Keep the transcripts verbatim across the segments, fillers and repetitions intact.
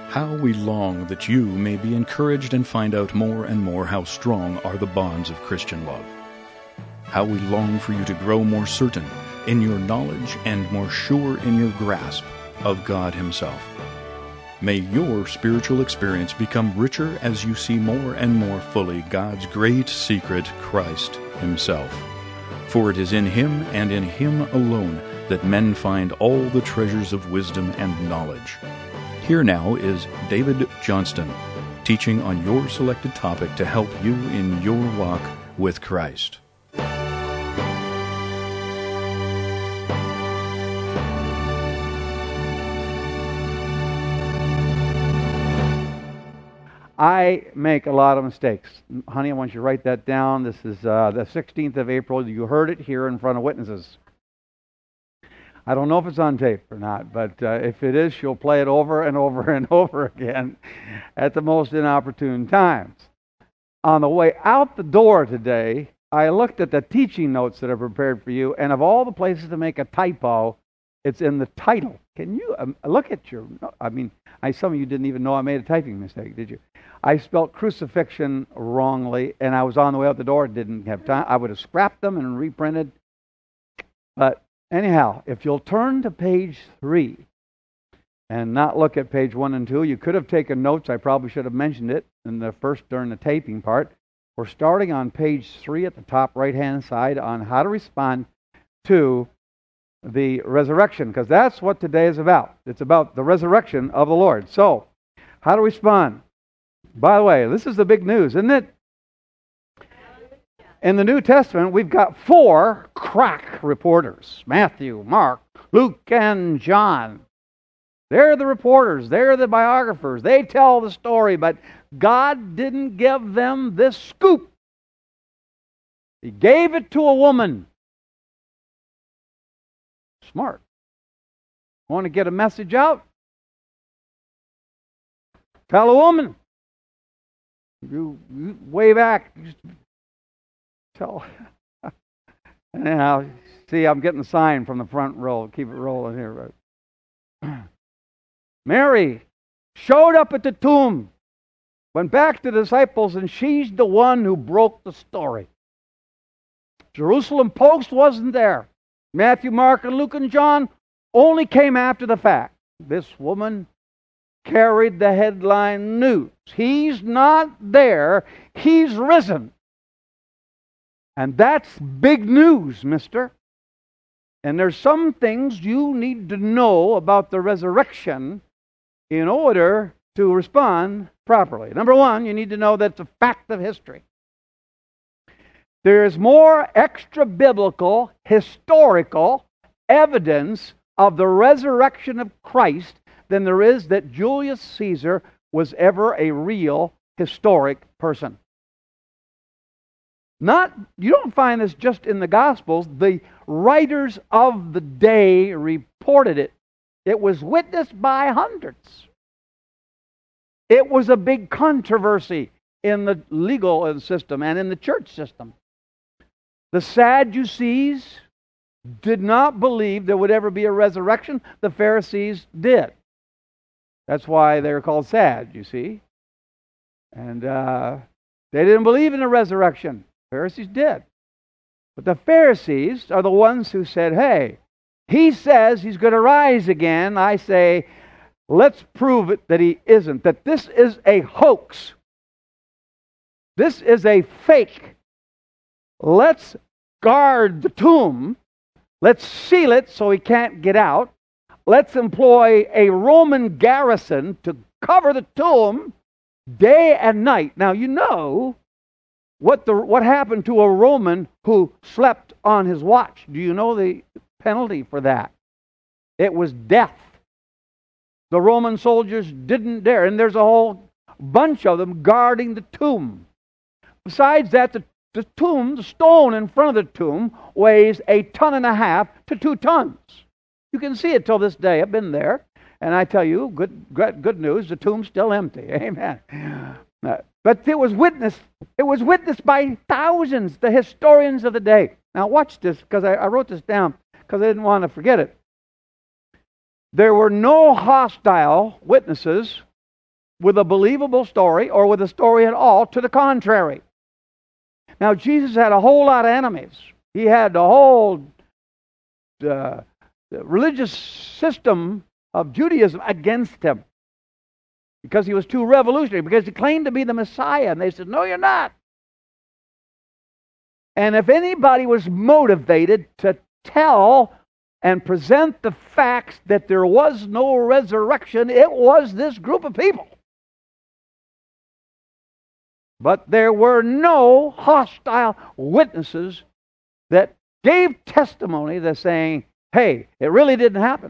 How we long that you may be encouraged and find out more and more how strong are the bonds of Christian love. How we long for you to grow more certain in your knowledge and more sure in your grasp of God Himself. May your spiritual experience become richer as you see more and more fully God's great secret, Christ Himself. For it is in Him and in Him alone that men find all the treasures of wisdom and knowledge. Here now is David Johnston, teaching on your selected topic to help you in your walk with Christ. I make a lot of mistakes. Honey, I want you to write that down. This is uh, the sixteenth of April. You heard it here in front of witnesses. I don't know if it's on tape or not, but uh, if it is, she'll play it over and over and over again at the most inopportune times. On the way out the door today, I looked at the teaching notes that are prepared for you, and of all the places to make a typo, it's in the title. Can you um, look at your... I mean, I, some of you didn't even know I made a typing mistake, did you? I spelled crucifixion wrongly, and I was on the way out the door, didn't have time. I would have scrapped them and reprinted. But anyhow, if you'll turn to page three and not look at page one and two, you could have taken notes. I probably should have mentioned it in the first during the taping part. We're starting on page three at the top right-hand side on how to respond to the resurrection, because that's what today is about. It's about the resurrection of the Lord. So, how to respond? By the way, this is the big news, isn't it? In the New Testament, we've got four crack reporters. Matthew, Mark, Luke, and John. They're the reporters. They're the biographers. They tell the story, but God didn't give them this scoop. He gave it to a woman. Smart. Want to get a message out? Tell a woman. You, you way back. Tell. Anyhow, see, I'm getting a sign from the front row. Keep it rolling here. Right? Mary showed up at the tomb, went back to the disciples, and she's the one who broke the story. Jerusalem Post wasn't there. Matthew, Mark, and Luke, and John only came after the fact. This woman carried the headline news. He's not there. He's risen. And that's big news, mister. And there's some things you need to know about the resurrection in order to respond properly. Number one, you need to know that's a fact of history. There is more extra-biblical, historical evidence of the resurrection of Christ than there is that Julius Caesar was ever a real historic person. Not, you don't find this just in the Gospels. The writers of the day reported it. It was witnessed by hundreds. It was a big controversy in the legal system and in the church system. The Sadducees did not believe there would ever be a resurrection. The Pharisees did. That's why they're called sad, you see. And uh, they didn't believe in a resurrection. Pharisees did. But the Pharisees are the ones who said, hey, he says he's going to rise again. I say, let's prove it that he isn't. That this is a hoax. This is a fake. Let's guard the tomb. Let's seal it so he can't get out. Let's employ a Roman garrison to cover the tomb day and night. Now, you know what the what happened to a Roman who slept on his watch. Do you know the penalty for that? It was death. The Roman soldiers didn't dare, and there's a whole bunch of them guarding the tomb. Besides that, the, the tomb, the stone in front of the tomb, weighs a ton and a half to two tons. You can see it till this day. I've been there, and I tell you, good, good, good news, the tomb's still empty. Amen. Uh, but it was witnessed. It was witnessed by thousands, the historians of the day. Now watch this, because I, I wrote this down because I didn't want to forget it. There were no hostile witnesses with a believable story or with a story at all to the contrary. Now, Jesus had a whole lot of enemies. He had the whole uh, religious system of Judaism against him because he was too revolutionary, because he claimed to be the Messiah. And they said, no, you're not. And if anybody was motivated to tell and present the facts that there was no resurrection, it was this group of people. But there were no hostile witnesses that gave testimony that saying, hey, it really didn't happen.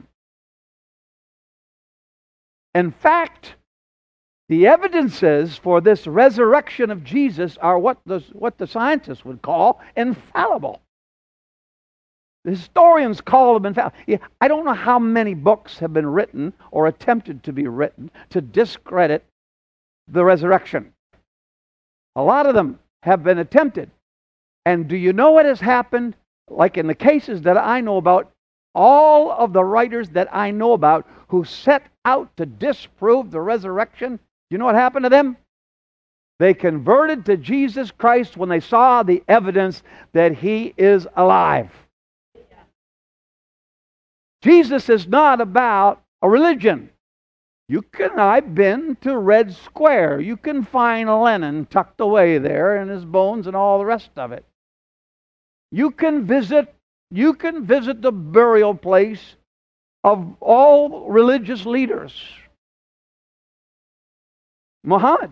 In fact, the evidences for this resurrection of Jesus are what the, what the scientists would call infallible. The historians call them infallible. Yeah, I don't know how many books have been written or attempted to be written to discredit the resurrection. A lot of them have been attempted. And do you know what has happened? Like in the cases that I know about, all of the writers that I know about who set out to disprove the resurrection, you know what happened to them? They converted to Jesus Christ when they saw the evidence that He is alive. Jesus is not about a religion. You can, I've been to Red Square. You can find Lenin tucked away there and his bones and all the rest of it. You can visit, you can visit the burial place of all religious leaders. Muhammad.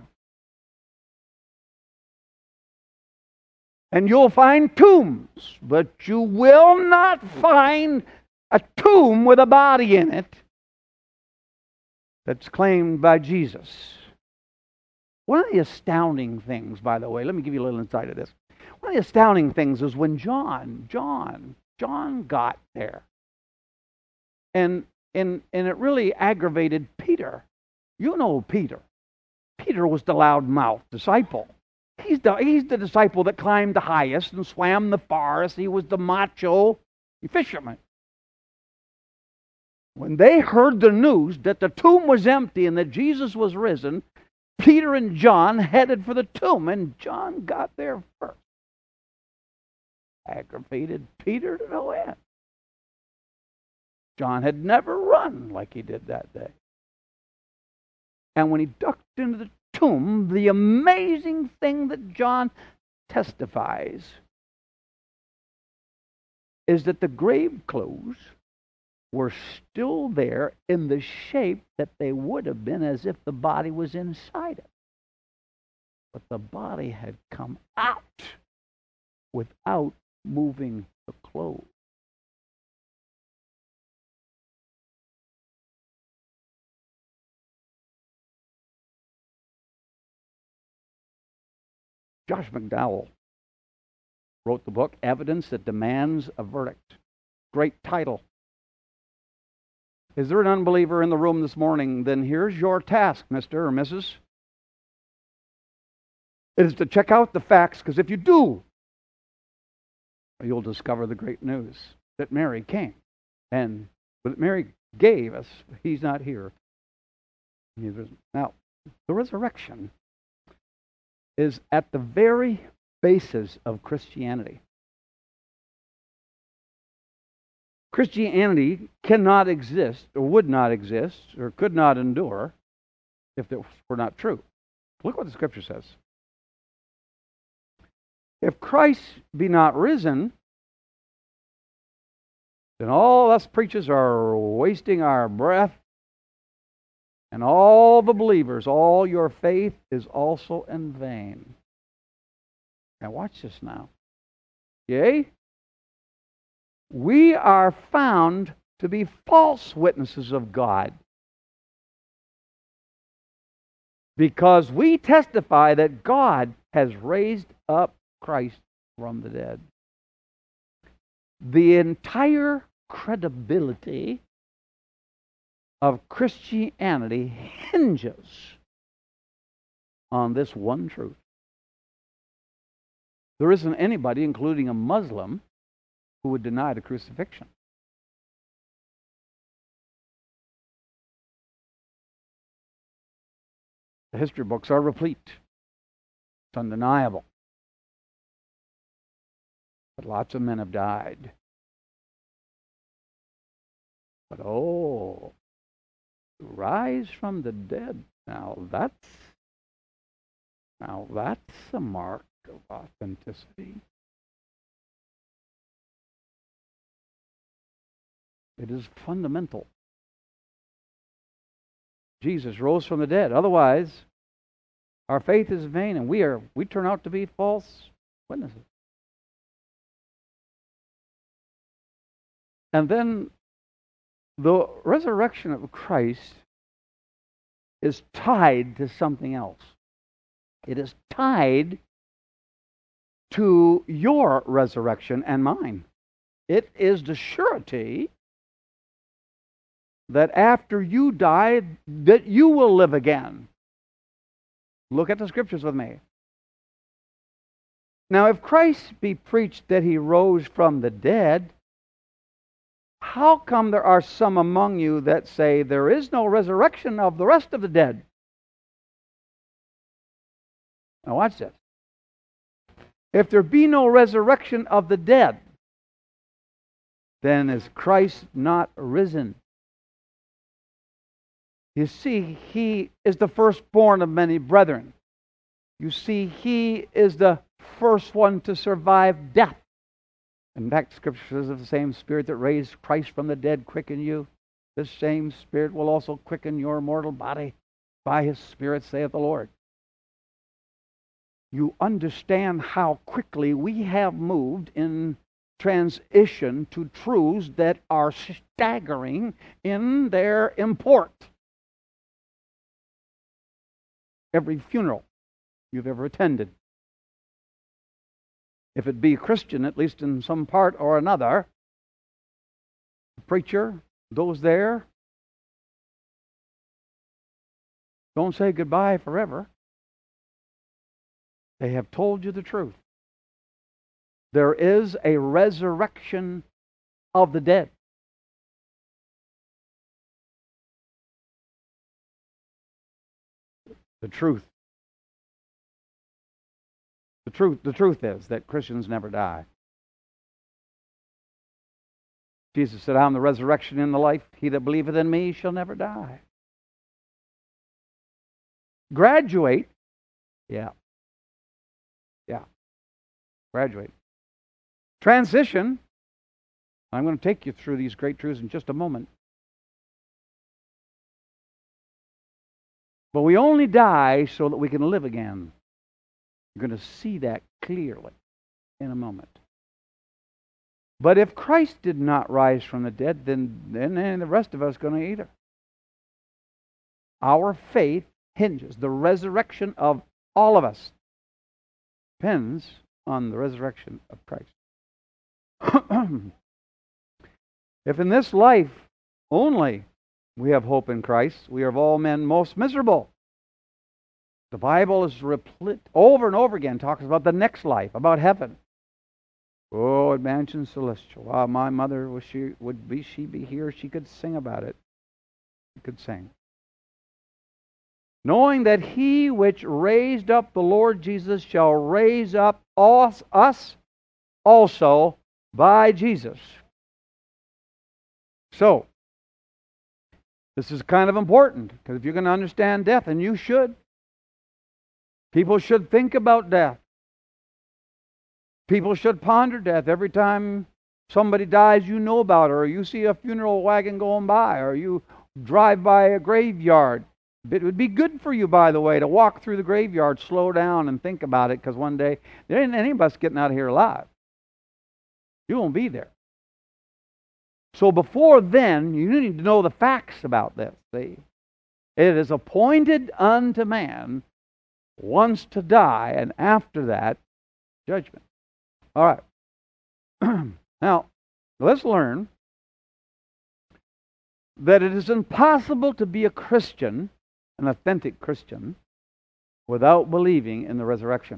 And you'll find tombs, but you will not find a tomb with a body in it that's claimed by Jesus. One of the astounding things, by the way, let me give you a little insight of this. One of the astounding things is when John, John, John got there. And, and, and it really aggravated Peter. You know Peter. Peter was the loudmouth disciple. He's the, he's the disciple that climbed the highest and swam the farthest. He was the macho fisherman. When they heard the news that the tomb was empty and that Jesus was risen, Peter and John headed for the tomb, and John got there first. Aggravated Peter to no end. John had never run like he did that day. And when he ducked into the tomb, the amazing thing that John testifies is that the grave clothes were still there in the shape that they would have been as if the body was inside it. But the body had come out without moving the clothes. Josh McDowell wrote the book, Evidence That Demands a Verdict. Great title. Is there an unbeliever in the room this morning? Then here's your task, Mister or Missus It is to check out the facts, because if you do, you'll discover the great news that Mary came. And what Mary gave us, He's not here. Now, the resurrection is at the very basis of Christianity. Christianity cannot exist, or would not exist, or could not endure if it were not true. Look what the Scripture says. If Christ be not risen, then all us preachers are wasting our breath, and all the believers, all your faith is also in vain. Now watch this now. Yea, we are found to be false witnesses of God, because we testify that God has raised up Christ from the dead. The entire credibility of Christianity hinges on this one truth. There isn't anybody, including a Muslim, who would deny the crucifixion. The history books are replete. It's undeniable. But lots of men have died. But oh, to rise from the dead, now that's now that's a mark of authenticity. It is fundamental. Jesus rose from the dead. Otherwise, our faith is vain, and we are we turn out to be false witnesses. And then the resurrection of Christ is tied to something else. It is tied to your resurrection and mine. It is the surety that after you die, that you will live again. Look at the scriptures with me. Now, if Christ be preached that he rose from the dead, how come there are some among you that say there is no resurrection of the rest of the dead? Now watch this. If there be no resurrection of the dead, then is Christ not risen? You see, he is the firstborn of many brethren. You see, he is the first one to survive death. In fact, Scripture says, of the same Spirit that raised Christ from the dead quicken you, this same Spirit will also quicken your mortal body by His Spirit, saith the Lord. You understand how quickly we have moved in transition to truths that are staggering in their import. Every funeral you've ever attended, if it be Christian, at least in some part or another, the preacher, those there, don't say goodbye forever. They have told you the truth. There is a resurrection of the dead. The truth. The truth, the truth is that Christians never die. Jesus said, I am the resurrection and the life. He that believeth in me shall never die. Graduate. Yeah. Yeah. Graduate. Transition. I'm going to take you through these great truths in just a moment. But we only die so that we can live again. You're going to see that clearly in a moment. But if Christ did not rise from the dead, then, then, then the rest of us are going to either. Our faith hinges, the resurrection of all of us depends on the resurrection of Christ. If in this life only we have hope in Christ, we are of all men most miserable. The Bible is replete over and over again, talks about the next life, about heaven. Oh, at mansions celestial. Wow, my mother was she would be she be here, she could sing about it. She could sing. Knowing that he which raised up the Lord Jesus shall raise up us also by Jesus. So, this is kind of important, because if you're going to understand death, and you should, people should think about death. People should ponder death. Every time somebody dies, you know about it, or you see a funeral wagon going by, or you drive by a graveyard. It would be good for you, by the way, to walk through the graveyard, slow down, and think about it, because one day, there ain't any of us getting out of here alive. You won't be there. So before then, you need to know the facts about this. See? It is appointed unto man once to die, and after that, judgment. All right. Now, let's learn that it is impossible to be a Christian, an authentic Christian, without believing in the resurrection.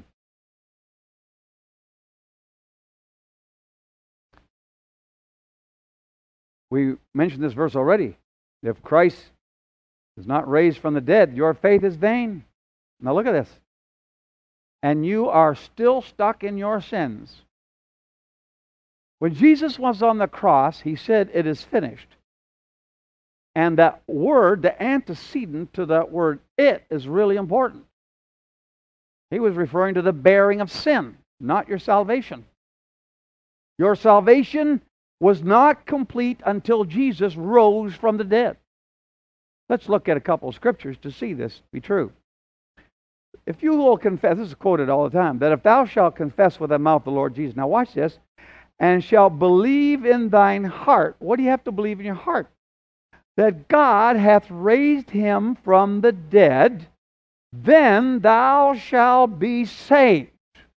We mentioned this verse already. If Christ is not raised from the dead, your faith is vain. Now look at this. And you are still stuck in your sins. When Jesus was on the cross, he said, "It is finished." And that word, the antecedent to that word, "it," is really important. He was referring to the bearing of sin, not your salvation. Your salvation was not complete until Jesus rose from the dead. Let's look at a couple of scriptures to see this be true. If you will confess, this is quoted all the time, that if thou shalt confess with thy mouth the Lord Jesus, now watch this, and shalt believe in thine heart. What do you have to believe in your heart? That God hath raised him from the dead, then thou shalt be saved.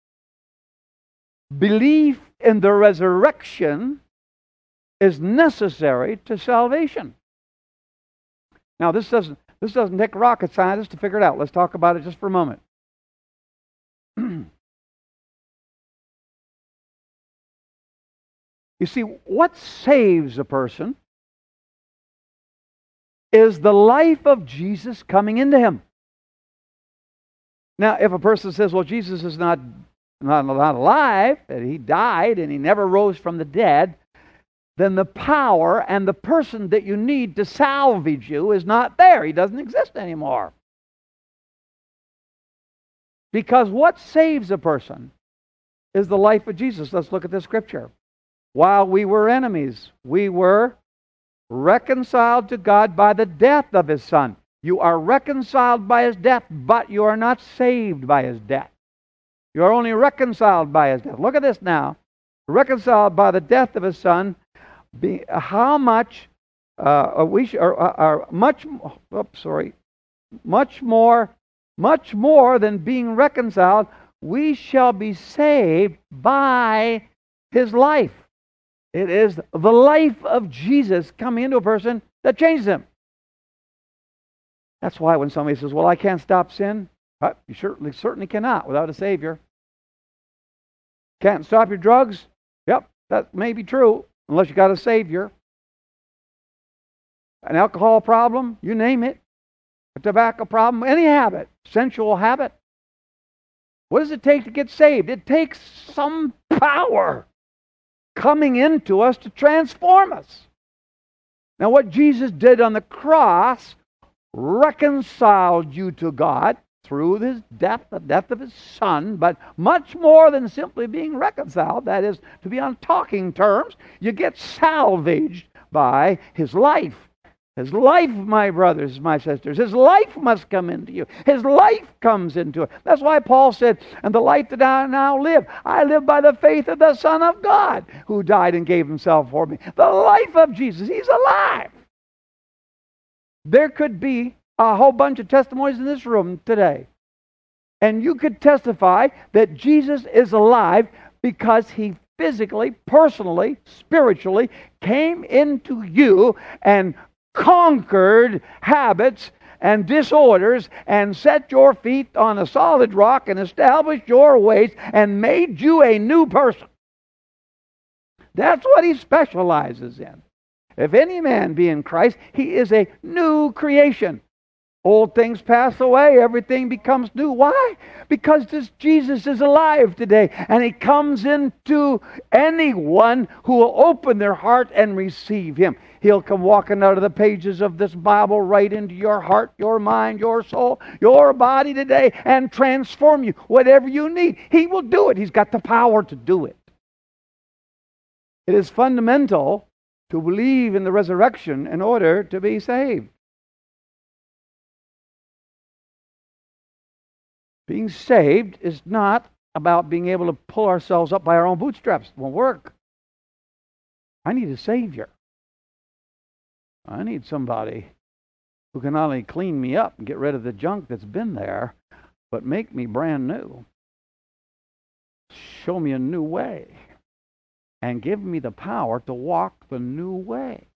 Belief in the resurrection is necessary to salvation. Now, this doesn't this doesn't take rocket scientists to figure it out. Let's talk about it just for a moment. You see, what saves a person is the life of Jesus coming into him. Now, if a person says, well, Jesus is not, not, not alive, that he died and he never rose from the dead, then the power and the person that you need to salvage you is not there. He doesn't exist anymore. Because what saves a person is the life of Jesus. Let's look at the scripture. While we were enemies, we were reconciled to God by the death of his Son. You are reconciled by his death, but you are not saved by his death. You are only reconciled by his death. Look at this now. Reconciled by the death of his Son. Be, how much uh, we sh- are, are much oops, sorry much more much more than being reconciled, we shall be saved by his life. It is the life of Jesus coming into a person that changes him. That's why when somebody says, well, I can't stop sin, you certainly certainly cannot without a Savior. Can't stop your drugs? Yep, that may be true. Unless you got a Savior. An alcohol problem, you name it. A tobacco problem, any habit, sensual habit. What does it take to get saved? It takes some power coming into us to transform us. Now what Jesus did on the cross reconciled you to God through his death, the death of his Son, but much more than simply being reconciled, that is, to be on talking terms, you get salvaged by his life. His life, my brothers, my sisters, his life must come into you. His life comes into it. That's why Paul said, and the life that I now live, I live by the faith of the Son of God, who died and gave himself for me. The life of Jesus, he's alive. There could be a whole bunch of testimonies in this room today. And you could testify that Jesus is alive because he physically, personally, spiritually came into you and conquered habits and disorders and set your feet on a solid rock and established your ways and made you a new person. That's what he specializes in. If any man be in Christ, he is a new creation. Old things pass away, everything becomes new. Why? Because this Jesus is alive today, and he comes into anyone who will open their heart and receive him. He'll come walking out of the pages of this Bible right into your heart, your mind, your soul, your body today, and transform you. Whatever you need, he will do it. He's got the power to do it. It is fundamental to believe in the resurrection in order to be saved. Being saved is not about being able to pull ourselves up by our own bootstraps. It won't work. I need a Savior. I need somebody who can not only clean me up and get rid of the junk that's been there, but make me brand new. Show me a new way. And give me the power to walk the new way.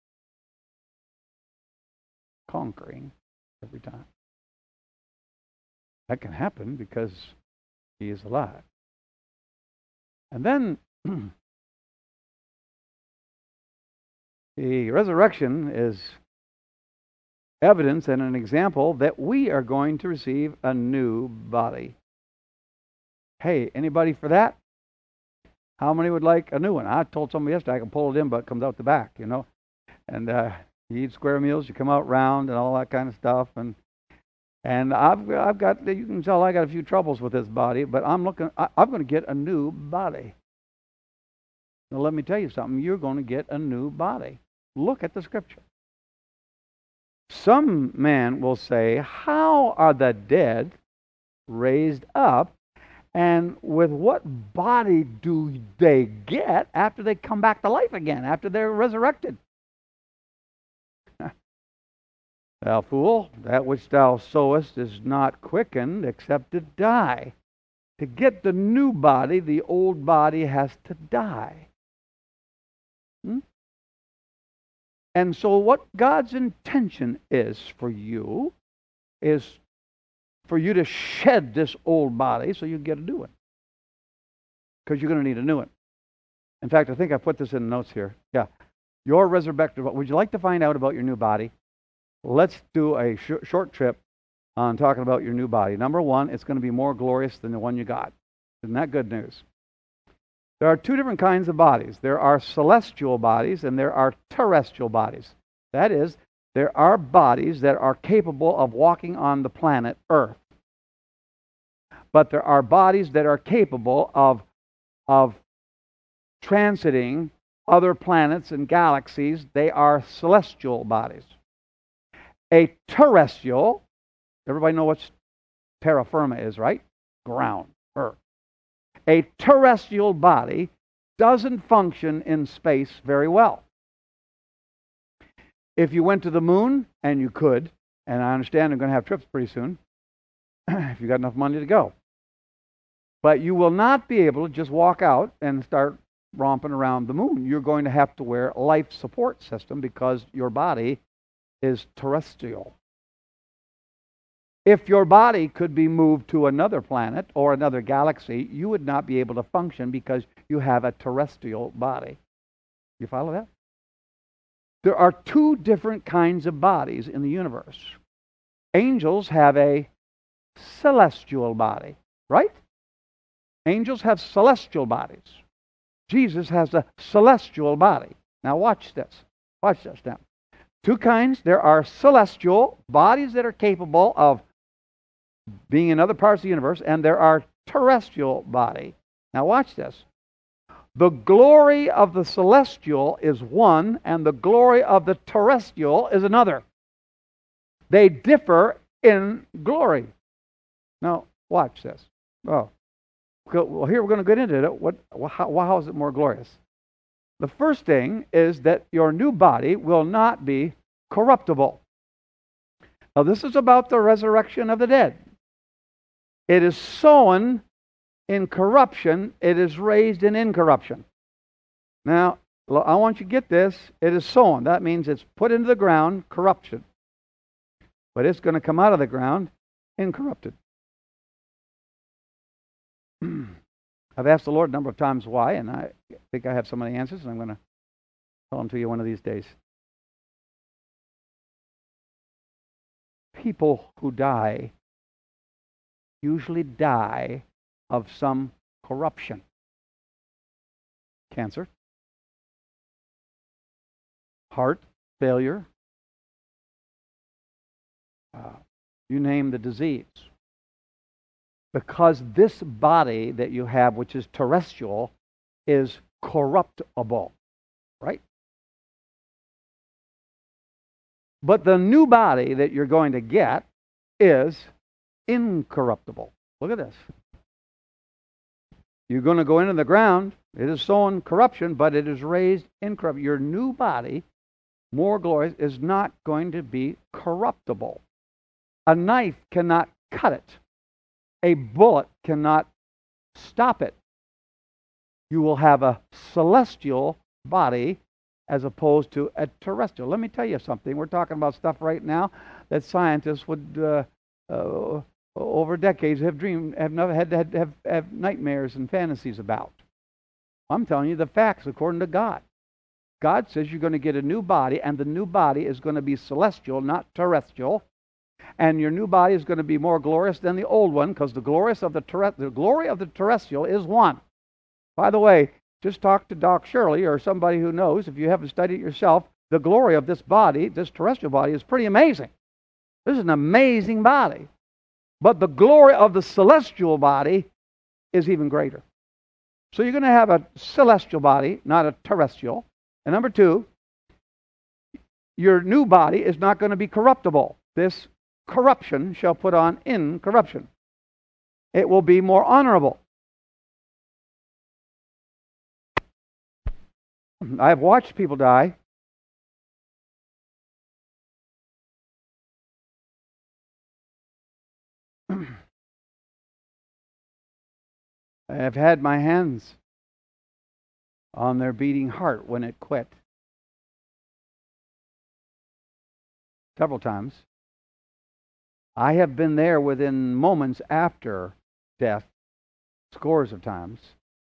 Conquering every time. That can happen because he is alive. And then the resurrection is evidence and an example that we are going to receive a new body. Hey, anybody for that? How many would like a new one? I told somebody yesterday I can pull it in, but it comes out the back, you know. And uh, you eat square meals, you come out round and all that kind of stuff. And and I've I've got, you can tell I got a few troubles with this body, but I'm looking. I, I'm going to get a new body. Now let me tell you something. You're going to get a new body. Look at the scripture. Some man will say, "How are the dead raised up? And with what body do they get after they come back to life again, after they're resurrected?" Thou fool, that which thou sowest is not quickened except it die. To get the new body, the old body has to die. Hmm? And so what God's intention is for you is for you to shed this old body so you can get a new one. Because you're going to need a new one. In fact, I think I put this in the notes here. Yeah. Your resurrected body. Would you like to find out about your new body? Let's do a sh- short trip on talking about your new body. Number one, it's going to be more glorious than the one you got. Isn't that good news? There are two different kinds of bodies. There are celestial bodies and there are terrestrial bodies. That is, there are bodies that are capable of walking on the planet Earth. But there are bodies that are capable of, of transiting other planets and galaxies. They are celestial bodies. A terrestrial, everybody know what terra firma is, right? Ground, Earth. A terrestrial body doesn't function in space very well. If you went to the moon, and you could, and I understand they're going to have trips pretty soon, if you got enough money to go. But you will not be able to just walk out and start romping around the moon. You're going to have to wear a life support system because your body is terrestrial. If your body could be moved to another planet or another galaxy, you would not be able to function because you have a terrestrial body. You follow that? There are two different kinds of bodies in the universe. Angels have a celestial body, right? Angels have celestial bodies. Jesus has a celestial body. Now watch this. Watch this now. Two kinds. There are celestial bodies that are capable of being in other parts of the universe, and there are terrestrial body. Now watch this. The glory of the celestial is one, and the glory of the terrestrial is another. They differ in glory. Now watch this. Oh, well, here we're going to get into it. What? How, how is it more glorious? The first thing is that your new body will not be corruptible. Now, this is about the resurrection of the dead. It is sown in corruption, it is raised in incorruption. Now, I want you to get this. It is sown. That means it's put into the ground, corruption. But it's going to come out of the ground incorrupted. I've asked the Lord a number of times why, and I think I have some of the answers, and I'm going to tell them to you one of these days. People who die usually die of some corruption. Cancer, heart failure, uh, you name the disease. Because this body that you have, which is terrestrial, is corruptible, right? But the new body that you're going to get is incorruptible. Look at this. You're going to go into the ground. It is sown corruption, but it is raised incorruptible. Your new body, more glorious, is not going to be corruptible. A knife cannot cut it. A bullet cannot stop it. You will have a celestial body as opposed to a terrestrial. Let me tell you something. We're talking about stuff right now that scientists would, uh, uh, over decades, have dreamed, have never had to have, have, have nightmares and fantasies about. I'm telling you the facts according to God. God says you're going to get a new body, and the new body is going to be celestial, not terrestrial. And your new body is going to be more glorious than the old one, because the glorious of the, terre- the glory of the terrestrial is one. By the way, just talk to Doc Shirley or somebody who knows, if you haven't studied it yourself, the glory of this body, this terrestrial body, is pretty amazing. This is an amazing body. But the glory of the celestial body is even greater. So you're going to have a celestial body, not a terrestrial. And number two, your new body is not going to be corruptible. This corruption shall put on incorruption. It will be more honorable. I've watched people die. I've had my hands on their beating heart when it quit. Several times. I have been there within moments after death, scores of times.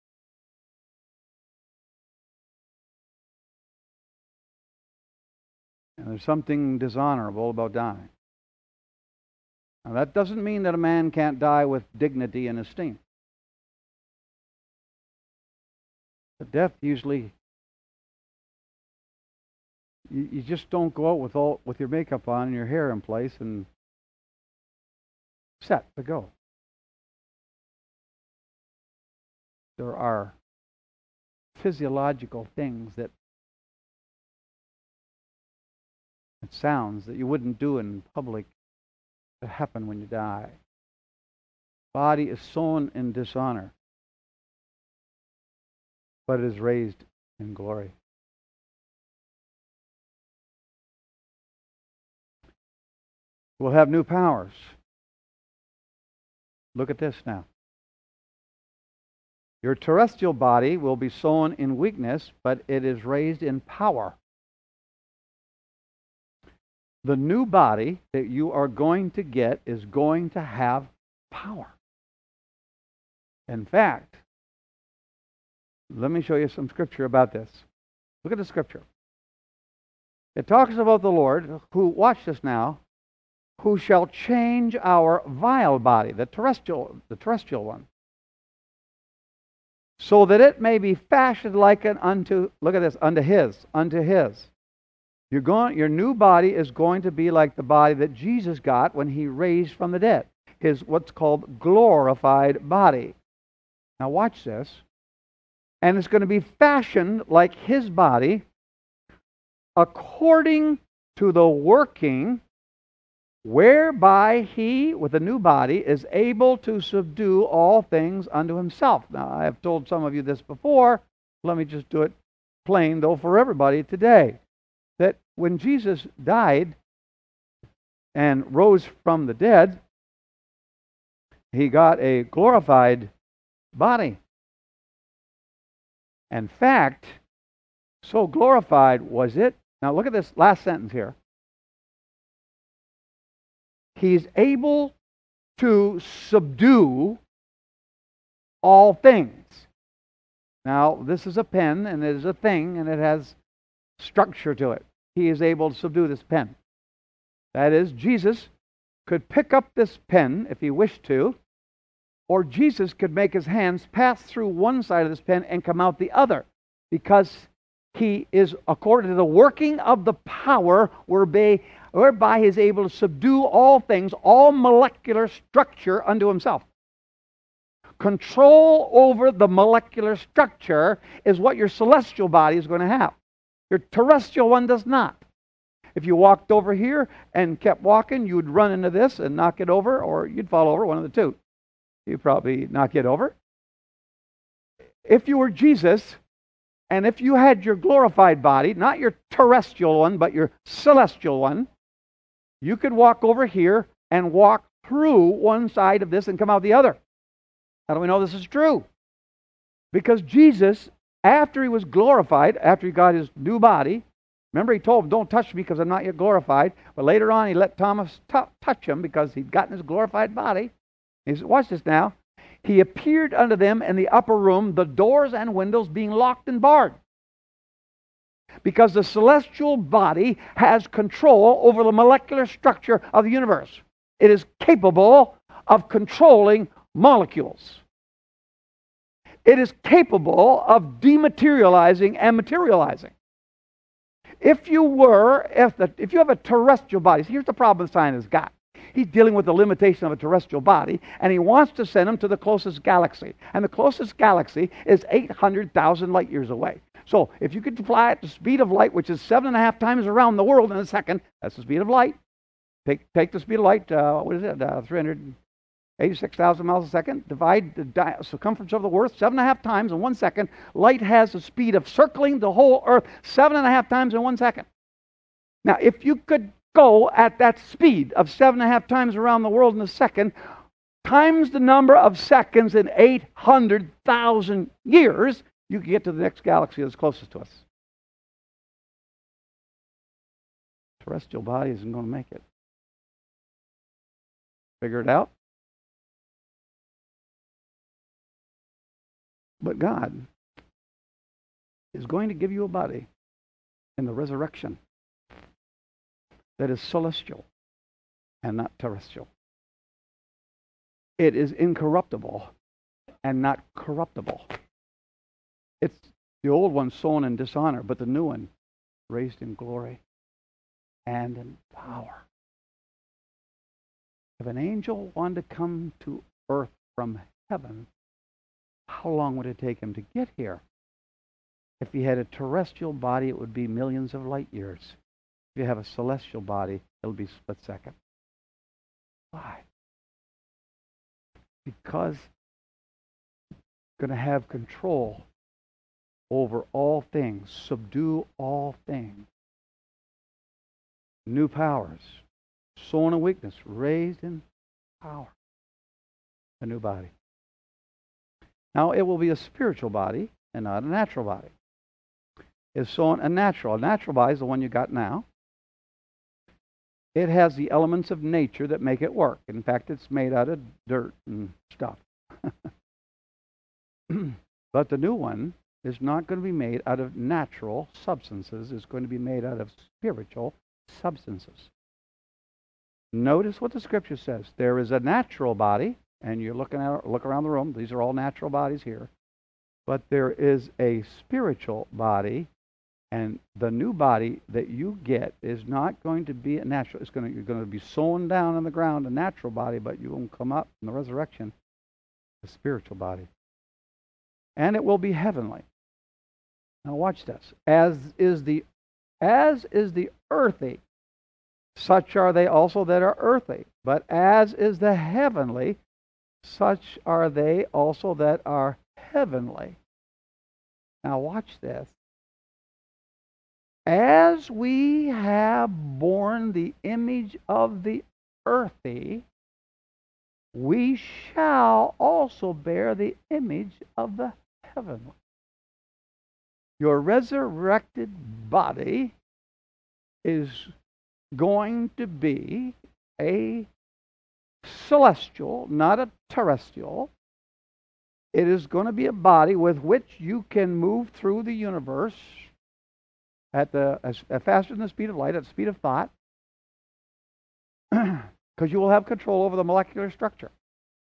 And there's something dishonorable about dying. Now, that doesn't mean that a man can't die with dignity and esteem. But death usually, you, you just don't go out with all with your makeup on and your hair in place and set to go. There are physiological things that it sounds that you wouldn't do in public that happen when you die. Body is sown in dishonor, but it is raised in glory. We'll have new powers. Look at this now. Your terrestrial body will be sown in weakness, but it is raised in power. The new body that you are going to get is going to have power. In fact, let me show you some scripture about this. Look at the scripture. It talks about the Lord who, watch this now, who shall change our vile body, the terrestrial, the terrestrial one, so that it may be fashioned like an unto, look at this, unto his, unto his. You're going, your new body is going to be like the body that Jesus got when he raised from the dead. His what's called glorified body. Now watch this. And it's going to be fashioned like his body according to the working whereby he, with a new body, is able to subdue all things unto himself. Now, I have told some of you this before. Let me just do it plain, though, for everybody today. That when Jesus died and rose from the dead, he got a glorified body. In fact, so glorified was it. Now look at this last sentence here. He's able to subdue all things. Now, this is a pen, and it is a thing, and it has structure to it. He is able to subdue this pen. That is, Jesus could pick up this pen if he wished to, or Jesus could make his hands pass through one side of this pen and come out the other, because he is, according to the working of the power whereby, whereby he is able to subdue all things, all molecular structure unto himself. Control over the molecular structure is what your celestial body is going to have. Your terrestrial one does not. If you walked over here and kept walking, you would run into this and knock it over, or you'd fall over, one of the two. You'd probably knock it over. If you were Jesus, and if you had your glorified body, not your terrestrial one, but your celestial one, you could walk over here and walk through one side of this and come out the other. How do we know this is true? Because Jesus, after he was glorified, after he got his new body, remember he told him, don't touch me because I'm not yet glorified. But later on he let Thomas t- touch him because he'd gotten his glorified body. He said, watch this now. He appeared unto them in the upper room, the doors and windows being locked and barred. because the celestial body has control over the molecular structure of the universe. It is capable of controlling molecules. It is capable of dematerializing and materializing. If you were, if, the, if you have a terrestrial body, here's the problem the scientist has got. He's dealing with the limitation of a terrestrial body, and he wants to send them to the closest galaxy. And the closest galaxy is eight hundred thousand light years away. So if you could fly at the speed of light, which is seven and a half times around the world in a second, that's the speed of light. Take, take the speed of light, uh, what is it, uh, three hundred eighty-six thousand miles a second, divide the di- circumference of the Earth seven and a half times in one second. Light has the speed of circling the whole Earth seven and a half times in one second. Now, if you could go at that speed of seven and a half times around the world in a second, times the number of seconds in eight hundred thousand years, you can get to the next galaxy that's closest to us. Terrestrial body isn't going to make it. Figure it out. But God is going to give you a body in the resurrection that is celestial and not terrestrial. It is incorruptible and not corruptible. It's the old one sown in dishonor, but the new one raised in glory and in power. If an angel wanted to come to earth from heaven, how long would it take him to get here? If he had a terrestrial body, it would be millions of light years. If you have a celestial body, it'll be split second. Why? Because you're going to have control over all things, subdue all things. New powers, sown in weakness, raised in power. A new body. Now, it will be a spiritual body and not a natural body. It's sown a natural. A natural body is the one you got now. It has the elements of nature that make it work. In fact, it's made out of dirt and stuff. But the new one is not going to be made out of natural substances. It's going to be made out of spiritual substances. Notice what the Scripture says. There is a natural body, and you're looking at look around the room. These are all natural bodies here. But there is a spiritual body, and the new body that you get is not going to be a natural. It's going to, you're going to be sown down in the ground, a natural body, but you will come up in the resurrection, a spiritual body. And it will be heavenly. Now watch this. As is the as is the earthy, such are they also that are earthly. But as is the heavenly, such are they also that are heavenly. Now watch this. As we have borne the image of the earthy, we shall also bear the image of the heavenly. Your resurrected body is going to be a celestial, not a terrestrial. It is going to be a body with which you can move through the universe at the as, as faster than the speed of light, at the speed of thought, because you will have control over the molecular structure.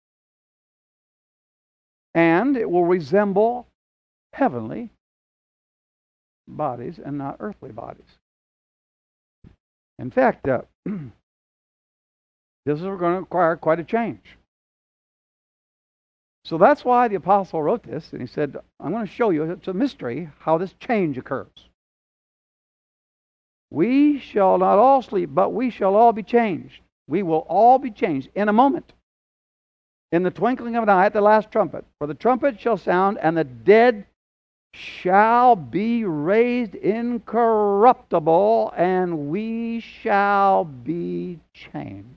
And it will resemble heavenly bodies and not earthly bodies. In fact, uh, this is going to require quite a change. So that's why the apostle wrote this, and he said, I'm going to show you, it's a mystery, how this change occurs. We shall not all sleep, but we shall all be changed. We will all be changed in a moment. In the twinkling of an eye at the last trumpet. For the trumpet shall sound, and the dead shall be raised incorruptible, and we shall be changed.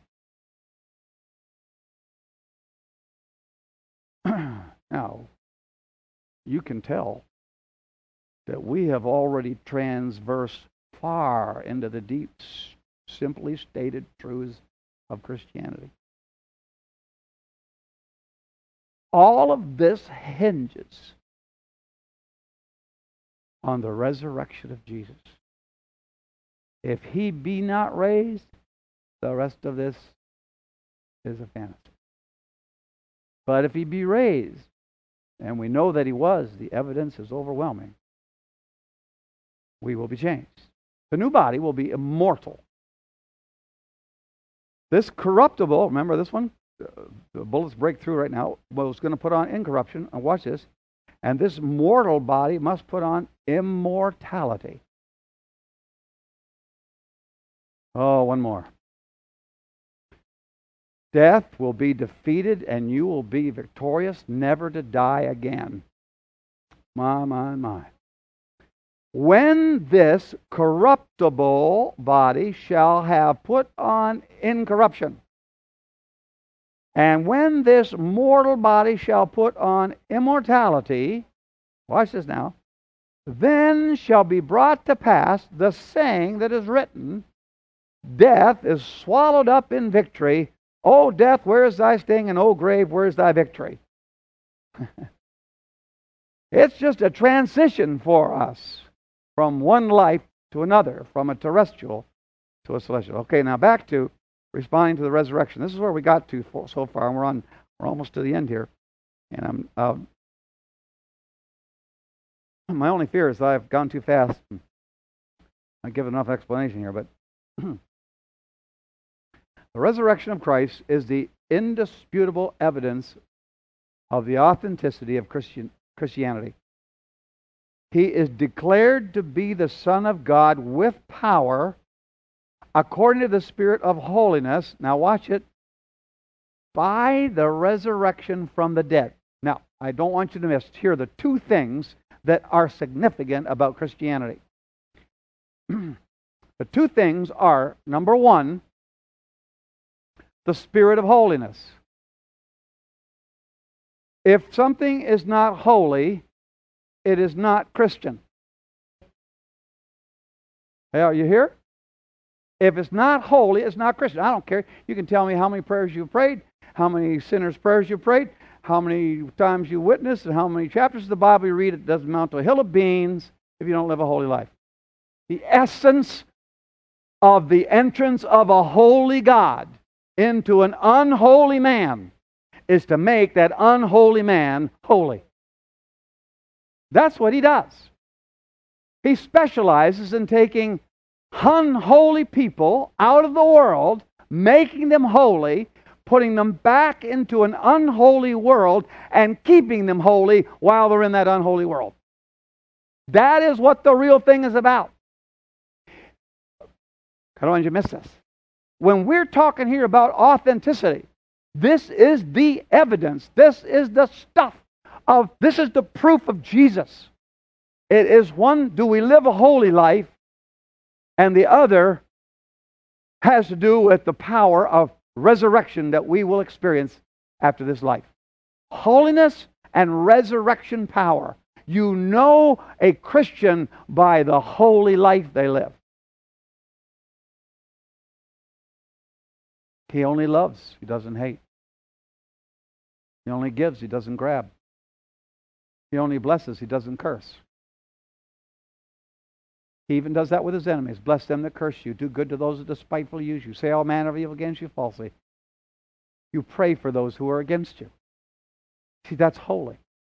Now, you can tell that we have already transversed far into the deep, simply stated truths of Christianity. All of this hinges on the resurrection of Jesus. If he be not raised, the rest of this is a fantasy. But if he be raised, and we know that he was, the evidence is overwhelming, we will be changed. The new body will be immortal. This corruptible, remember this one? The bullets break through right now. Was going to put on incorruption. And watch this. And this mortal body must put on immortality. Oh, one more. Death will be defeated and you will be victorious, never to die again. My, my, my. When this corruptible body shall have put on incorruption, and when this mortal body shall put on immortality, watch this now, then shall be brought to pass the saying that is written, death is swallowed up in victory. O death, where is thy sting? And O grave, where is thy victory? It's just a transition for us from one life to another, from a terrestrial to a celestial. Okay, now back to responding to the resurrection. This is where we got to for, so far, and we're on. We're almost to the end here. And I'm. Uh, my only fear is that I've gone too fast. I give enough explanation here, but the resurrection of Christ is the indisputable evidence of the authenticity of Christian Christianity. He is declared to be the Son of God with power, according to the Spirit of holiness. Now watch it. By the resurrection from the dead. Now, I don't want you to miss. Here are the two things that are significant about Christianity. The two things are, number one, the Spirit of holiness. If something is not holy, it is not Christian. Hey, are you here? If it's not holy, it's not Christian. I don't care. You can tell me how many prayers you've prayed, how many sinners' prayers you've prayed, how many times you witnessed, and how many chapters of the Bible you read. It doesn't amount to a hill of beans if you don't live a holy life. The essence of the entrance of a holy God into an unholy man is to make that unholy man holy. That's what he does. He specializes in taking unholy people out of the world, making them holy, putting them back into an unholy world, and keeping them holy while they're in that unholy world. That is what the real thing is about. I don't want you to miss this. When we're talking here about authenticity, this is the evidence. This is the stuff of, this is the proof of Jesus. It is one, do we live a holy life? And the other has to do with the power of resurrection that we will experience after this life. Holiness and resurrection power. You know a Christian by the holy life they live. He only loves, he doesn't hate. He only gives, he doesn't grab. He only blesses, he doesn't curse. He even does that with his enemies. Bless them that curse you. Do good to those that despitefully use you. Say all manner of evil against you falsely. You pray for those who are against you. See, that's holy.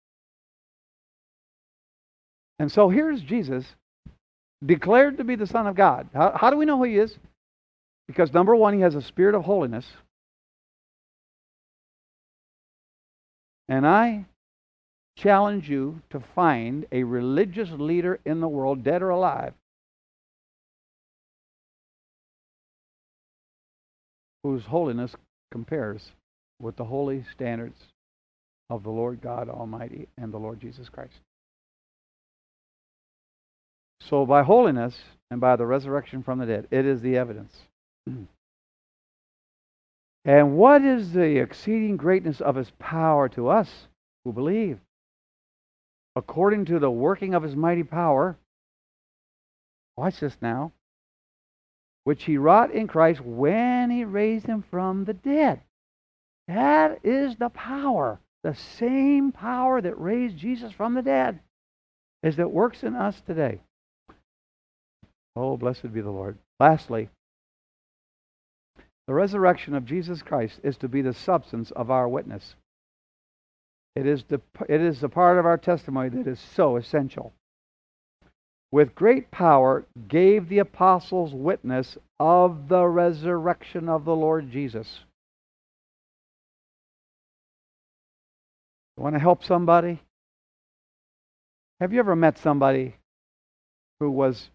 And so here's Jesus, declared to be the Son of God. How, how do we know who he is? Because number one, he has a spirit of holiness. And I challenge you to find a religious leader in the world, dead or alive, whose holiness compares with the holy standards of the Lord God Almighty and the Lord Jesus Christ. So by holiness and by the resurrection from the dead, it is the evidence. And what is the exceeding greatness of his power to us who believe? According to the working of his mighty power, watch this now, which he wrought in Christ when he raised him from the dead. That is the power, the same power that raised Jesus from the dead. is that works in us today. Oh, blessed be the Lord. Lastly, the resurrection of Jesus Christ is to be the substance of our witness. It is the, it is the part of our testimony that is so essential. With great power gave the apostles witness of the resurrection of the Lord Jesus. You want to help somebody? Have you ever met somebody who was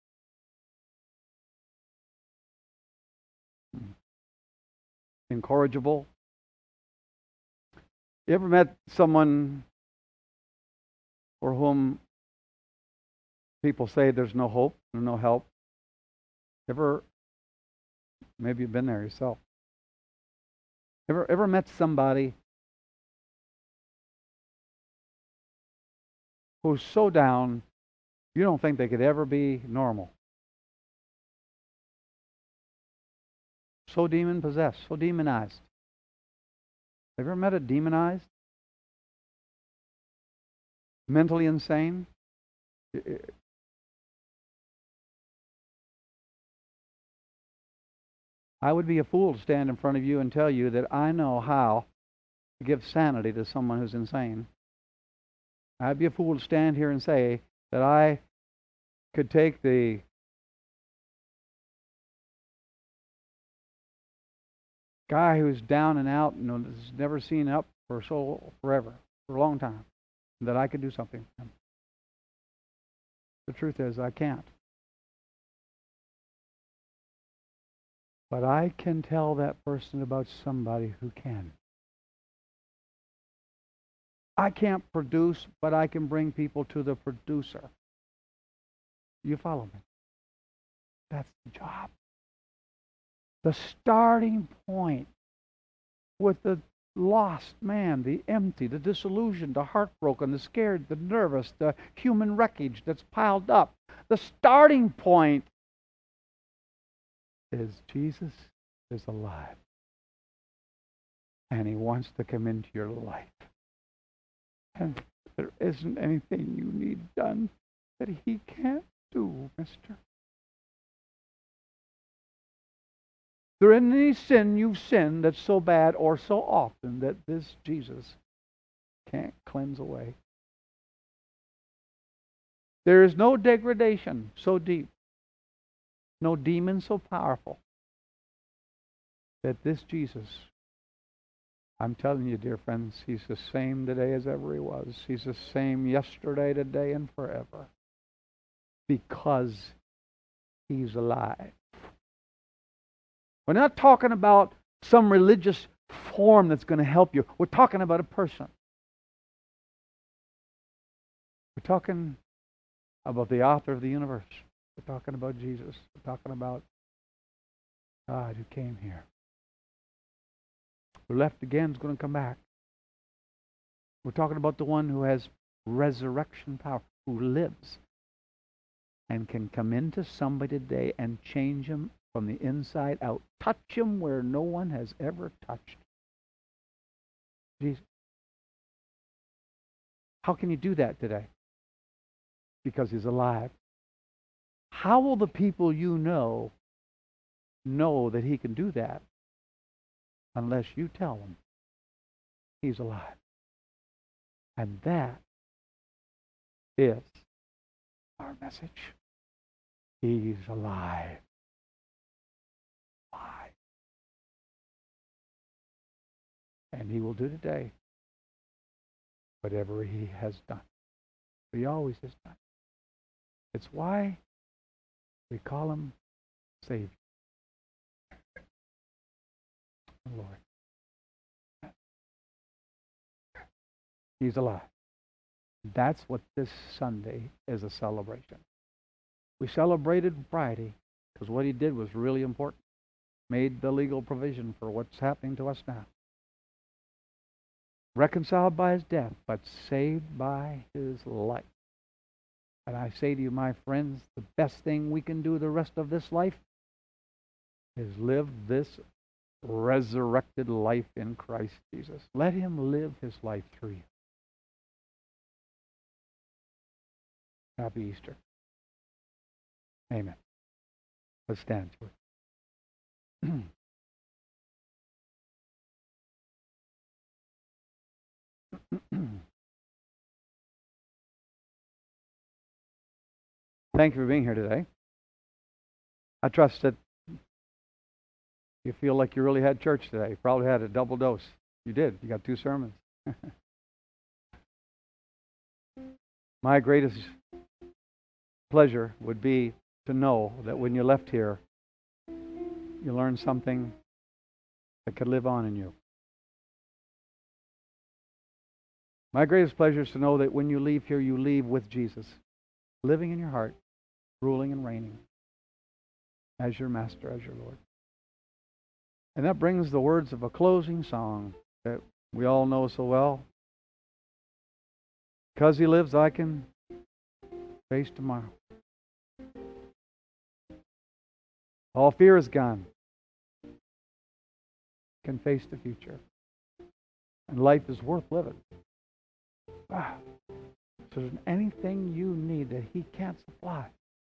incorrigible? You ever met someone for whom people say there's no hope, there's no help? Ever, maybe you've been there yourself. Ever, ever met somebody who's so down, you don't think they could ever be normal? So demon-possessed, so demonized. Have you ever met a demonized? Mentally insane? I would be a fool to stand in front of you and tell you that I know how to give sanity to someone who's insane. I'd be a fool to stand here and say that I could take the guy who's down and out and has never seen up for so forever, for a long time, that I could do something for him. The truth is, I can't. But I can tell that person about somebody who can. I can't produce, but I can bring people to the producer. You follow me? That's the job. The starting point with the lost man, the empty, the disillusioned, the heartbroken, the scared, the nervous, the human wreckage that's piled up. The starting point is Jesus is alive. And He wants to come into your life. And there isn't anything you need done that He can't do, mister. There isn't any sin you've sinned that's so bad or so often that this Jesus can't cleanse away. There is no degradation so deep, no demon so powerful, that this Jesus, I'm telling you, dear friends, He's the same today as ever He was. He's the same yesterday, today, and forever. Because He's alive. We're not talking about some religious form that's going to help you. We're talking about a person. We're talking about the author of the universe. We're talking about Jesus. We're talking about God who came here. Who left again is going to come back. We're talking about the one who has resurrection power, who lives and can come into somebody today and change him from the inside out. Touch him where no one has ever touched. Jesus. How can you do that today? Because He's alive. How will the people you know know that He can do that unless you tell them He's alive? And that is our message. He's alive. Alive. And He will do today whatever He has done. He always has done. It's why we call Him Savior. Lord. He's alive. That's what this Sunday is a celebration. We celebrated Friday because what He did was really important. Made the legal provision for what's happening to us now. Reconciled by His death, but saved by His life. And I say to you, my friends, the best thing we can do the rest of this life is live this resurrected life in Christ Jesus. Let Him live His life through you. Happy Easter. Amen. Let's stand. Thank you for being here today. I trust that you feel like you really had church today. You probably had a double dose. You did. You got two sermons. My greatest pleasure would be to know that when you left here, you learned something that could live on in you. My greatest pleasure is to know that when you leave here, you leave with Jesus, living in your heart, ruling and reigning as your master, as your Lord. And that brings the words of a closing song that we all know so well. Because He lives, I can face tomorrow. All fear is gone. Can face the future. And life is worth living. Ah, so there's anything you need that He can't supply.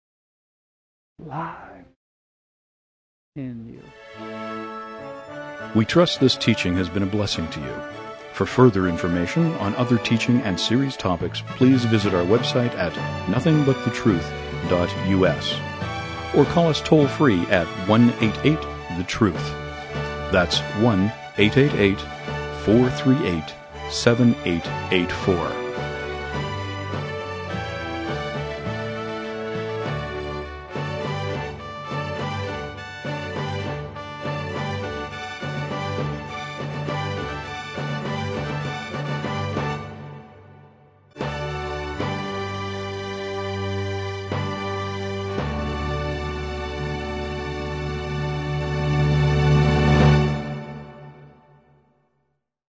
Live in you. We trust this teaching has been a blessing to you. For further information on other teaching and series topics, please visit our website at nothing but the truth dot U S or call us toll-free at one eight eight the truth. That's one eight eight eight, four three eight, seven eight eight four.